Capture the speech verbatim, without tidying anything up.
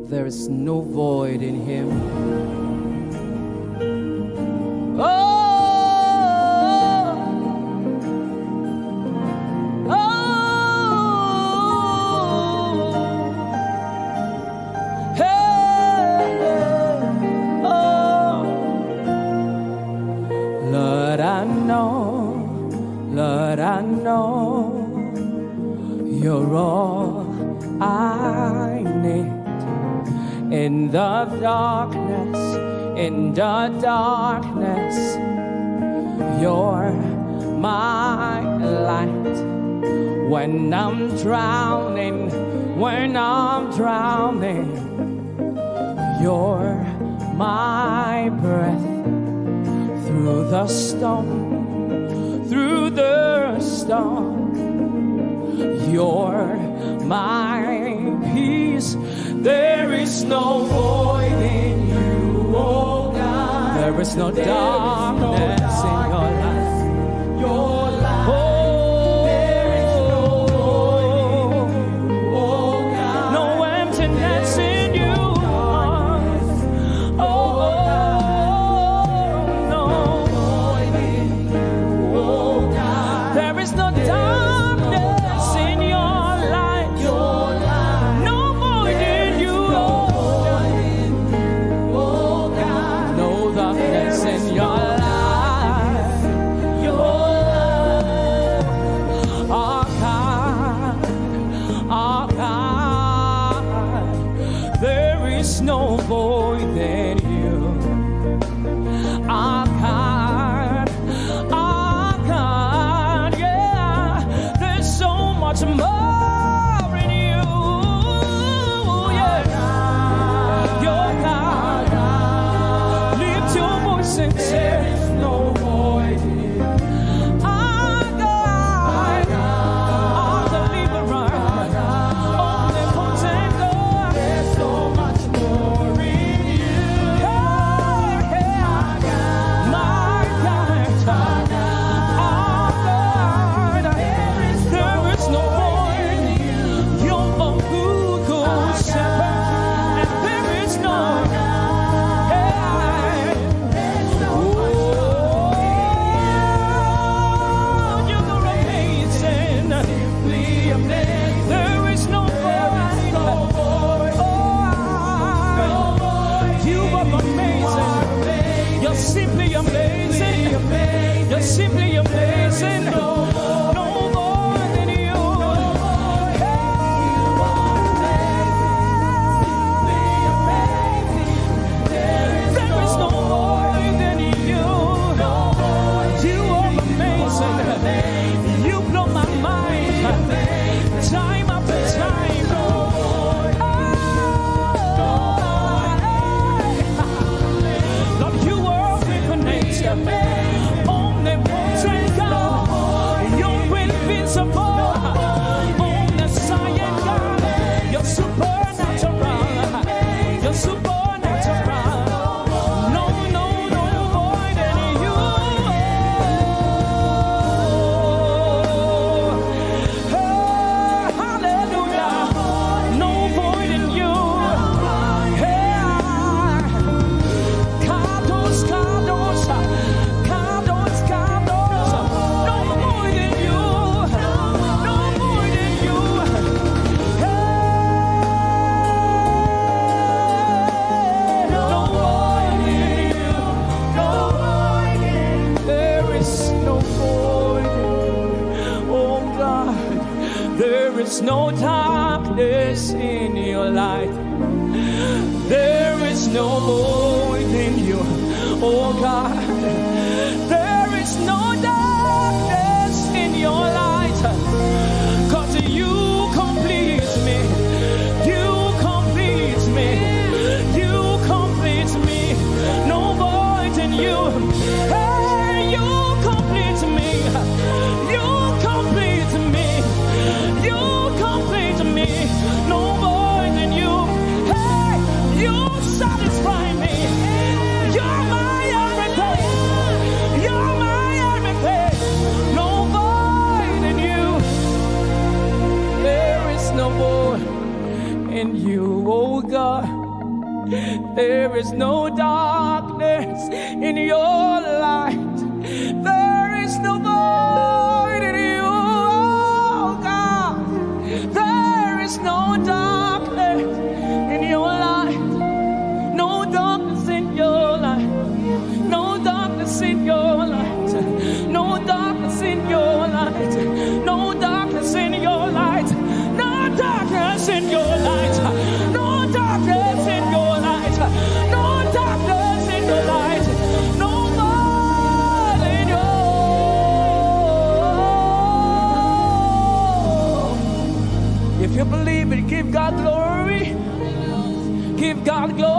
There is no void in him. Oh, Lord, I know you're all I need. In the darkness, in the darkness, you're my light. When I'm drowning, when I'm drowning, you're my breath. Through the storm, through the storm, you're my peace. There is no void in you, oh God. There is no darkness in your life. Your life. Oh, there is no void in you, oh God. No emptiness in you. Oh, no void in you, oh God. There is no darkness in your life. Your life. No void in you, oh God. No darkness in your life. Your life. Oh God, oh God. There is no void in you. Oh God, oh God, yeah. There's so much more in you, yeah. Your God, lift your voice and say, there's no void in you. Oh God, oh deliverer, omnipotent God. There's so much more in you. Yeah, yeah. My God, oh God, there is no void in you. You're a good, good shepherd, and there is no. There is no void. You are amazing. You're simply amazing. You're simply amazing. No void in you. There is no void in you. You are amazing. You blow my mind. Time after time. Lord, you are omnipotent, omnipotent God. You're invincible, omniscient God. You're supernatural. You're supernatural. No, no, no void in you. Oh, hallelujah. No void in you. Hey, Kados, Kados, Kados, Kados. No void in you. No void in you. Hey, no void in you. No void in you. There is no void in you. Oh God, there is no darkness in your light. There is no void in you. Oh God, there is no darkness in your light. Cause you complete me. You complete me. You complete me. No void in you. Hey, you complete me. You complete me. You complete me. No void in you. in you, oh God. There is no darkness in your light. There is no void in you, oh God. There is no darkness in your light. No darkness in your light. No darkness in your light. No darkness in your light. No darkness in your light. No darkness in your light. No darkness in your light. No darkness in your light. No more in your. If you believe it, give God glory. Give God glory.